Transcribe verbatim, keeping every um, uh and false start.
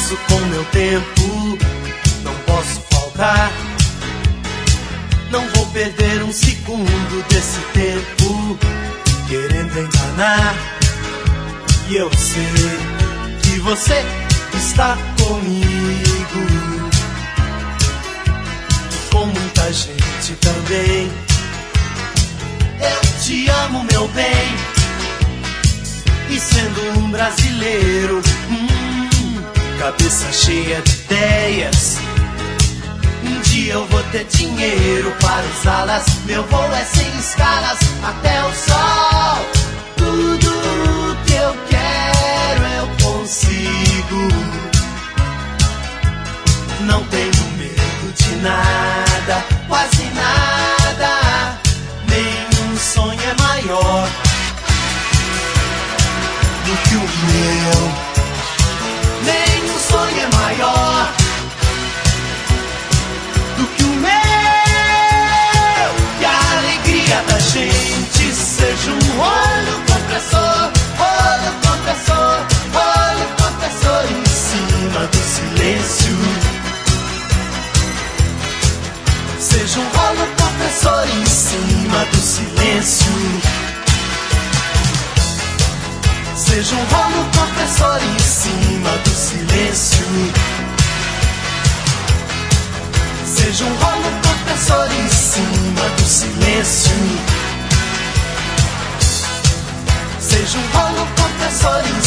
isso com meu tempo, não posso faltar. Não vou perder um segundo desse tempo querendo enganar. E eu sei que você está comigo, com muita gente também. Eu te amo, meu bem, e sendo um brasileiro, hum, cabeça cheia de ideias, um dia eu vou ter dinheiro para usá-las. Meu voo é sem escalas até o sol. Tudo que eu quero eu consigo. Não tenho medo de nada, quase nada. Nenhum sonho é maior do que o meu. Nenhum sonho é maior do que o meu. E a alegria da gente seja um rolo compressor, rolo compressor, rolo compressor em cima do silêncio. Seja um rolo compressor em cima do silêncio. Seja um rolo compressor em cima do silêncio. Seja um rolo compressor em cima do silêncio. Seja um rolo compressor em